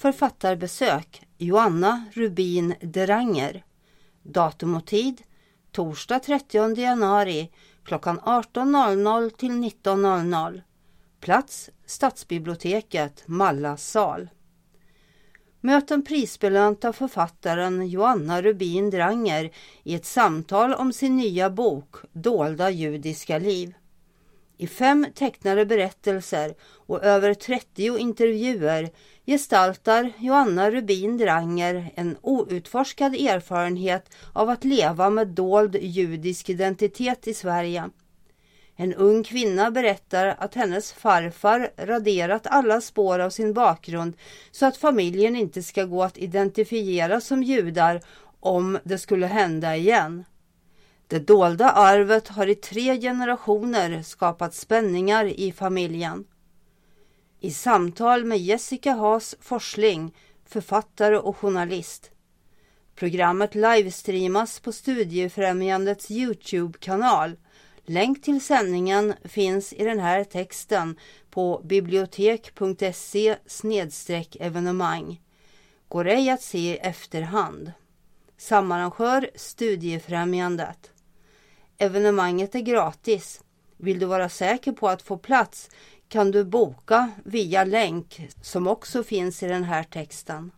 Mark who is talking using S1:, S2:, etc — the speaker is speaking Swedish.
S1: Författarbesök Joanna Rubin Deranger. Datum och tid torsdag 30 januari klockan 18.00 till 19.00. Plats Stadsbiblioteket, Malla sal. Möt den prisbelönta författaren Joanna Rubin Deranger i ett samtal om sin nya bok Dolda judiska liv. I 5 tecknade berättelser och över 30 intervjuer gestaltar Joanna Rubin Deranger en outforskad erfarenhet av att leva med dold judisk identitet i Sverige. En ung kvinna berättar att hennes farfar raderat alla spår av sin bakgrund så att familjen inte ska gå att identifiera som judar om det skulle hända igen. Det dolda arvet har i 3 generationer skapat spänningar i familjen. I samtal med Jessica Haas Forsling, författare och journalist. Programmet livestreamas på Studiefrämjandets YouTube-kanal. Länk till sändningen finns i den här texten på bibliotek.se/evenemang. Går ej att se i efterhand. Samarrangör Studiefrämjandet. Evenemanget är gratis. Vill du vara säker på att få plats kan du boka via länk som också finns i den här texten.